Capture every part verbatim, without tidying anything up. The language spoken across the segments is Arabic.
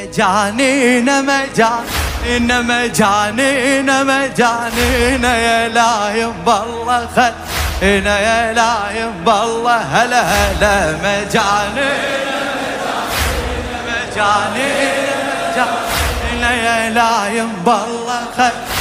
مجانين مجانين مجانين مجانين يا لايم بالله خلينا يا لايم بالله هلا هلا مجانين مجانين مجانين يا لايم بالله خلينا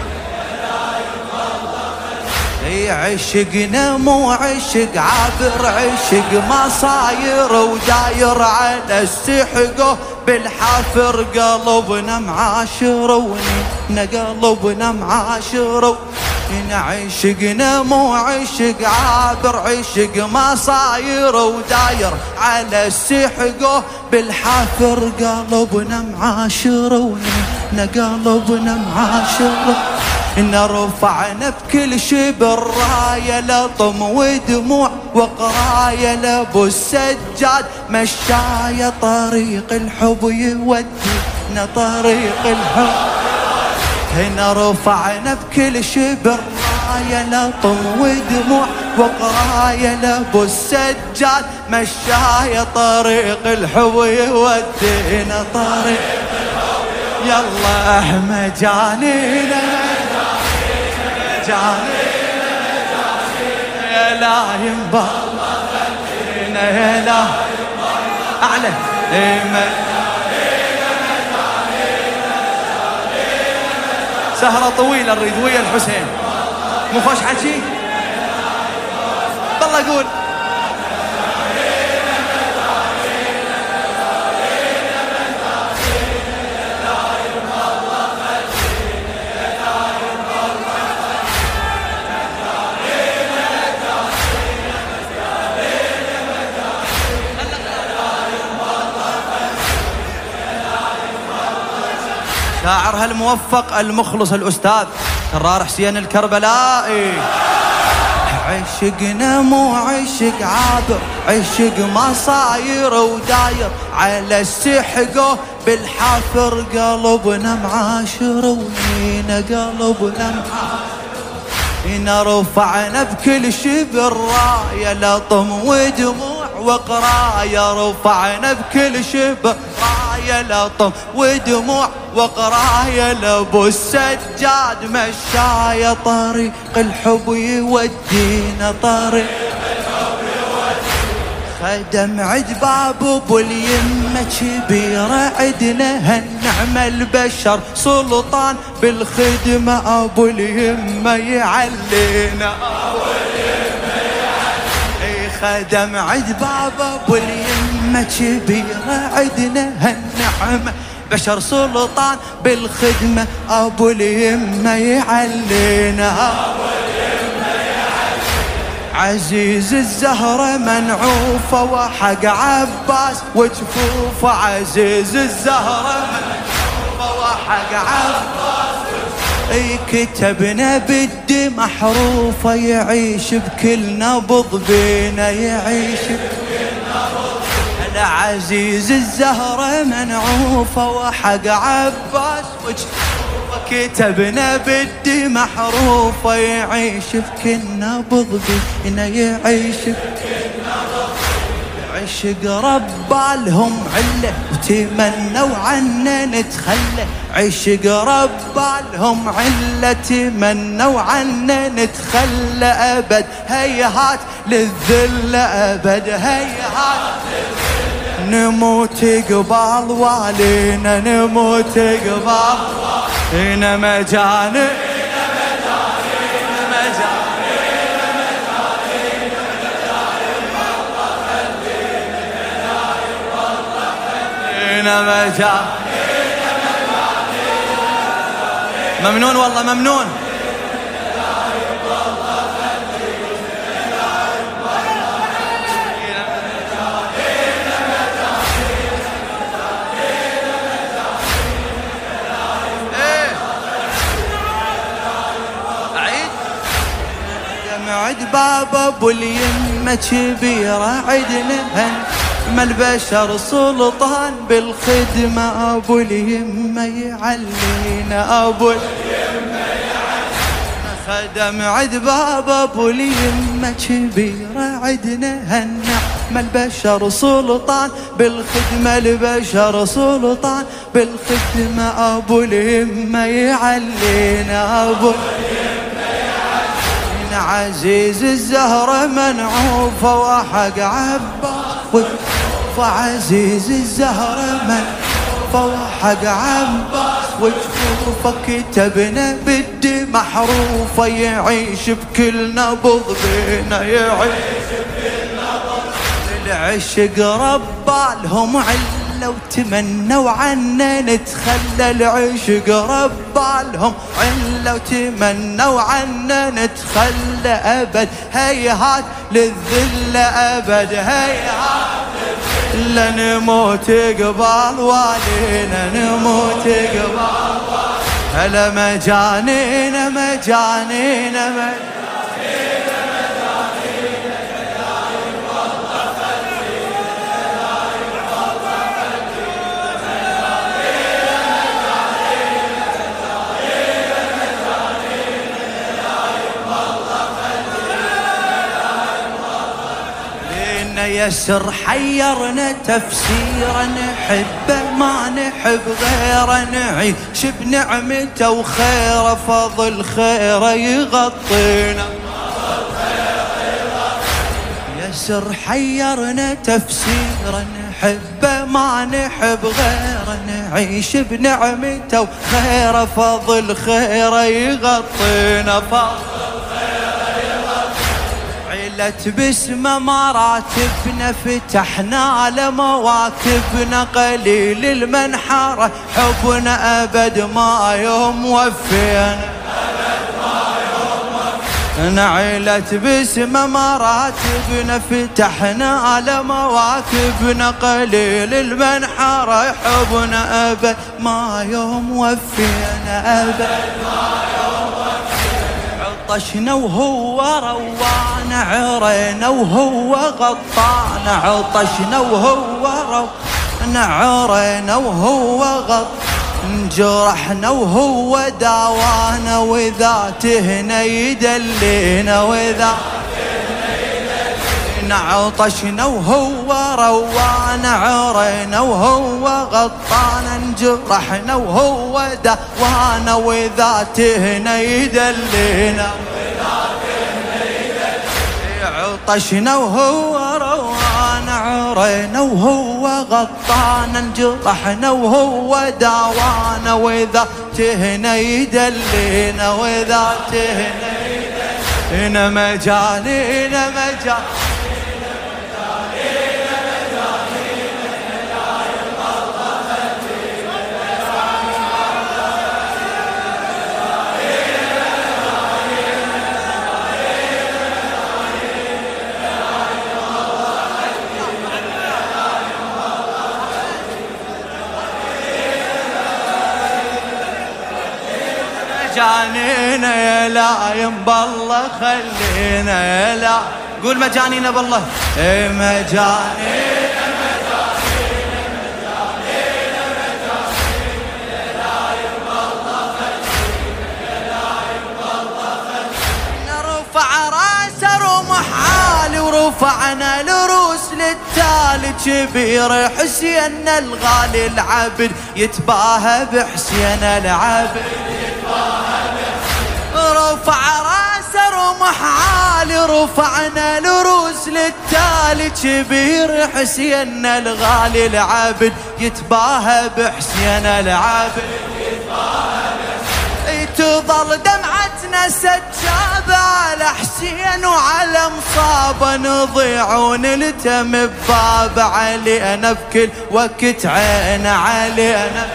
عشقنا مو عشق عابر عشق ما صاير وداير على السحقه بالحافر قلبنا معاشر ونينا قلبنا معاشر عشقنا مو عشق عابر عشق ما صاير وداير على السحقه بالحافر قلبنا معاشر ونينا قلبنا معاشر نرفعنا بكل شبر راية لطم ودموع وقراية لابو السجاد مشاية طريق الحب يودينا طريق الحب نرفعنا بكل شبر راية لطم ودموع وقراية لابو السجاد مشاية طريق الحب يودينا طريق يلا مجانينا مجانين مجانين يا لايم بالله خلينا يا لايم بالله أعلى سهرة طويلة نريد ويا الحسين مو خوش حكي بالله قول شاعرها الموفق المخلص الأستاذ كرار حسين الكربلائي عشقنا مو عشق عابر عشق ما صاير وداير على السحقه بالحافر قلبنا معاشر ونينا قلبنا معاشر نرفعنا بكل شبر راية لطم ودموع وقراية رفعنا بكل شبر راية لطم ودموع وقراية لابو السجاد مشاية طريق الحب يودينا طريق الحب يودينا خدم عد باب ابو اليمة كبيرة عدنا هالنعمة البشر سلطان بالخدمة ابو اليمة يعلينا ابو اليمة يعلينا خدم عد باب ابو اليمة كبيرة عدنا هالنعمة بشر سلطان بالخدمة أبو اليمة يعلينا أبو اليمة يعلينا عزيز الزهرة منعوفة وحق عباس وجفوفة عزيز الزهرة منعوفة وحق عباس اي كتبنا بدي محروفة يعيش بكل نبض بينا يعيش بكل نبض عزيز الزهرة منعوفة وحق عباس وجفوفة كتبنا بدي محروفة يعيش بكل نبض بينا يعيش بكل نبض عشق ربالهم عله وتمنوا عنا نتخلى عشق ربالهم عله تمنوا عنا نتخلى أبد هيهات للذل أبد هيهات نموت قبال والينا نموت قبال والينا مجانين ممنون والله ممنون عد بابا ابو اليمة كبيرة عدنا هن ما البشر سلطان بالخدمة ابو اليمة يعلينا ابو اليمة يعلينا خدم عد بابا ابو اليمة كبيرة عدنا هن البشر سلطان بالخدمة، البشر سلطان بالخدمة، أبو الهمة يعلينا، أبو الهمة يعلينا، عزيز الزهرة منعوفة وحق عباس، وعزيز الزهرة منعوفة وحق عباس، وجفوفك كتبنا بالدمع محروفة، يعيش بكل نبض بينا، يعيش بكل نبض. العشق ربالهم علة وتمنوا عنا نتخلى، العشق ربالهم علة وتمنوا عنا نتخلى، أبد هيهات للذل، أبد هيهات لا نموت قبال والينا، نموت قبال والينا، هلا مجانينا مجانينا مجانينا يسر حيرنا تفسيرا، نحبه ما نحب غيره، نعيش بنعمته وخيره، فضل خيره يغطينا، يسر حيرنا تفسيرا، نحبه ما نحب غيره، نعيش بنعمته وخيره، فضل خيره يغطينا، فضل باسمه مراتبنا، فتحنا لمواكبنا، قليل المنحرة حبنا أبد ما يوم وفينا، نعيلة باسمه مراتبنا، فتحنا لمواكبنا، قليل المنحرة حبنا أبد ما يوم وفينا، أبد ما يوم وفينا، عطشنا وهو روانا، عرينا وهو غطانا، عطشنا وهو روانا، عرينا وهو غطانا، انجرحنا وهو داوانا، وإذا تهنا يدلينا، وإذا تهنا يدلينا، عطشنا وهو روانا، عرينا وهو غطانا، انجرحنا وهو داوانا، وإذا تهنا يدلينا، عطشنا وهو روانا، عرينا وهو غطانا، انجرحنا وهو داوانا، وإذا تهنا يدلينا، وإذا تهنا يدلينا، مجانينا مجانينا مجانينا يا لايم بالله خلينا، يا لا قول مجانينا بالله، اي مجانينا مجانينا مجانينا مجانينا، يا لايم بالله خلينا، يا لايم بالله خلينا، نرفع راس رمح عالي، ورفعنا الروس للتالي، كبير حسين الغالي العبد يتباهى بحسين العبد، رفع راس رمح عالي، رفعنا الروس للتالي، كبير حسين الغالي العابد يتباهى بحسين العابد، تظل دمعتنا سجابة على حسين وعلى مصابة، نضيع ونلتم بباب علينا بكل وقت عين علينا،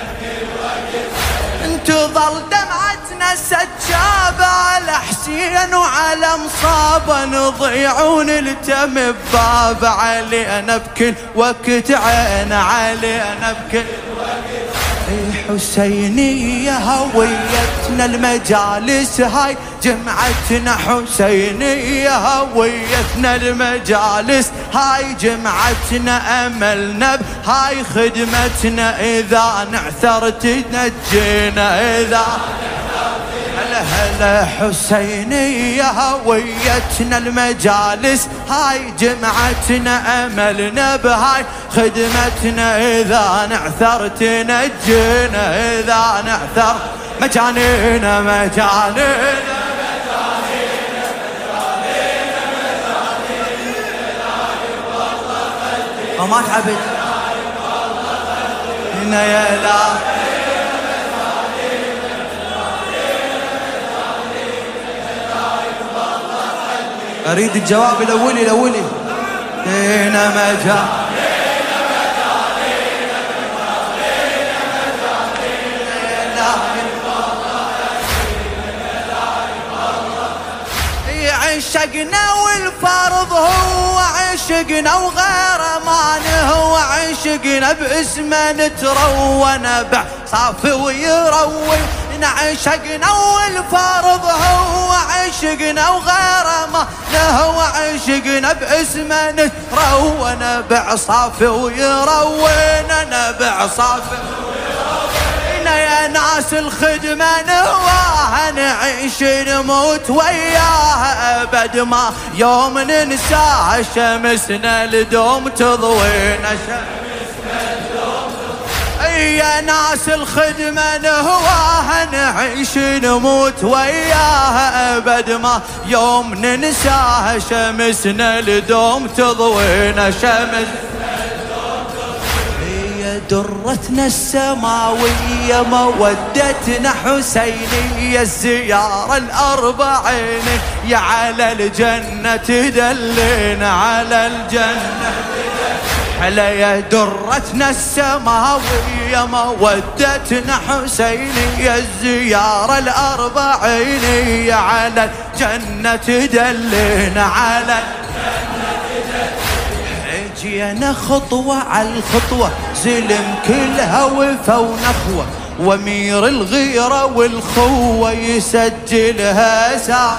تظل دمعتنا سجابة على حسين وعلى مصابة، نضيع ونلتم بباب علينا بكل وقت عين علينا بكل وقت. حسينية هويتنا المجالس هاي جمعتنا، حسينية هويتنا المجالس هاي جمعتنا، أملنا بهاي خدمتنا، إذا نعثر تنجينا، إذا هلا حسينية هويتنا المجالس، هاي جمعتنا أملنا بهاي خدمتنا، إذا نعثر تنجينا، إذا نعثر مجانينا مجانينا وما تعبد هنا يا لا. أريد الجواب الأولي الأولي. هنا مجا عشقنا والفرض هو عشقنا وغيره ما هو عشقنا باسمه نتروى نبع صافي ويروي. عشقنا والفرض هو عشقنا وغيره ما هو عشقنا باسمه نتروى نبع صافي ويروينا نبع صافي ويروينا. يا ناس الخدمة نهواها نعيش نموت وياها أبد ما يوم ننساها، شمسنا لدوم تضوينا شمسنا لدوم تضوينا. يا ناس الخدمة نهواها نعيش نموت وياها أبد ما يوم ننساها، شمسنا لدوم تضوينا شمسنا درتنا السماوية مودتنا حسينية، الزيارة الأربعين يا على الجنة تدلينا على الجنة هلا يا درتنا السماوية مودتنا حسينية، الزيارة الأربعين يا على الجنة تدلينا على الجنة جينا خطوة على الخطوة زلم كلها وفا ونخوة، وامير الغيرة والخوة يسجلها سام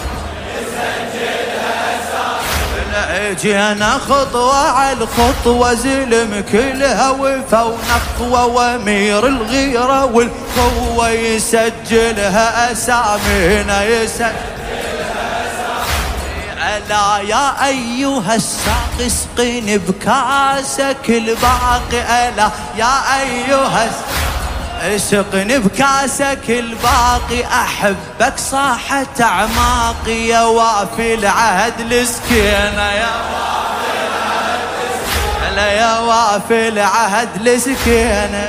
يسجلها سام. جينا خطوة على الخطوة زلم كلها وفا ونخوة، وامير الغيرة والخوة يسجلها اسامينا يسجلها. ألا يا أيها الساقي اسقني بكاسك الباقي، ألا يا أيها اسقني بكاسك الباقي، أحبك صاحة أعماقي يا وافي العهد لسكينة يا وافي العهد لسكينة ألا يا وافي العهد لسكينة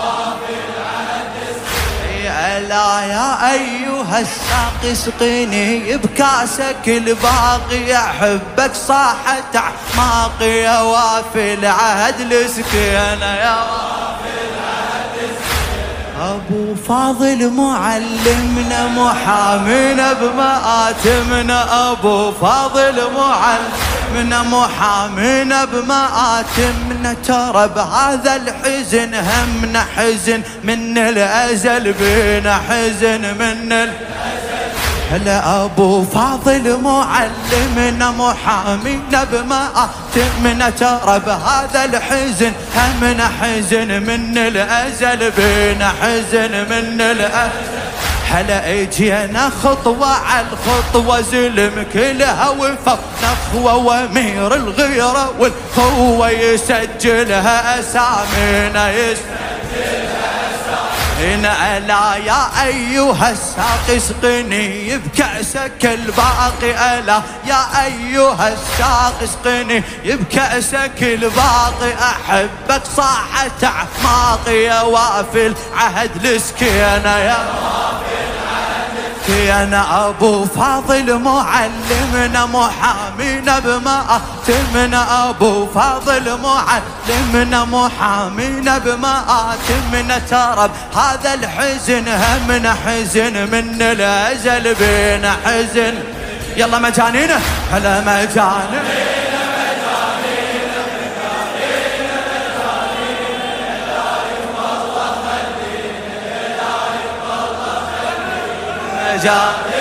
ألا يا أيها الساقي اسقني بكاسك الباقي، أحبك صاحة أعماقي يا وافي العهد لسكينة يا وافي العهد لسكينة. أبو فاضل معلمنا محامينا بمآتمنا، أبو فاضل معلمنا محامينا بمآتمنا، ترى بهذا الحزن همنا حزن من الأزل بينا حزن من الأزل. هلا أبو فاضل معلمنا محامينا بمآتمنا، ترى بهذا الحزن همنا حزن من الأزل بينا حزن من الأزل. هلا اجينا خطوة على الخطوة زلم كلها وفا نخوة، وامير الغيرة والخوة يسجلها اسامينا يسجلها اسامينا. ألا يا أيها الساقي اسقني بكأسك الباقي، ألا يا أيها الساقي اسقني بكأسك الباقي، أحبك صاحة أعماقي يا وافي العهد لسكينة يا أنا. أبو فاضل معلمنا محامينا بمآتمنا، أبو فاضل معلمنا محامينا بمآتمنا، ترى هذا الحزن همنا حزن من الأزل بينا حزن. يلا مجانينا هلا مجانينا مجانينا